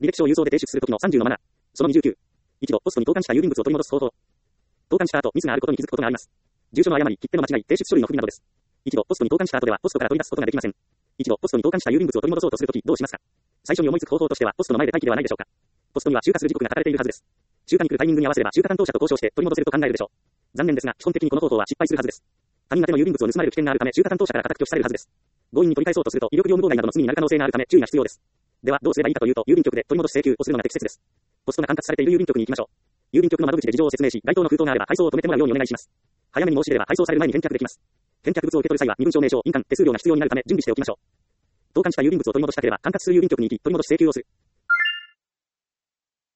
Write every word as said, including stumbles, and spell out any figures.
履歴書を郵送で提出するときのさんじゅうのマナー。そのにじゅうきゅう。一度、ポストに投函した郵便物を取り戻す方法。投函した後、ミスがあることに気づくことがあります。住所の誤り、切手の間違い、提出書類の不備などです。一度、ポストに投函した後では、ポストから取り出すことができません。一度、ポストに投函した郵便物を取り戻そうとするとき、どうしますか？最初に思いつく方法としては、ポストの前で待機ではないでしょうか。ポストには集荷する時刻が書かれているはずです。集荷に来るタイミングに合わせれば、集荷担当者と交渉して取り戻せると考えるでしょう。残念ですが、基本的にこの方法は失敗するはずです。他人宛ての郵便物を盗まれる危険があるため、集荷担当者から固く拒否されるはずです。強引に取り返そうとすると、威力業務妨害などの罪になる可能性があるため、注意が必要です。では、どうすればいいかというと、郵便局で取り戻し請求をするのが適切です。ポストが管轄されている郵便局に行きましょう。郵便局の窓口で事情を説明し、該当の封筒があれば配送を止めてもらうようにお願いします。早めに申し出れば配送される前に返却できます。返却物を受け取る際は、身分証明書、印鑑、手数料が必要になるため準備しておきましょう。投函した郵便物を取り戻したければ、管轄する郵便局に行き、取り戻し請求をする。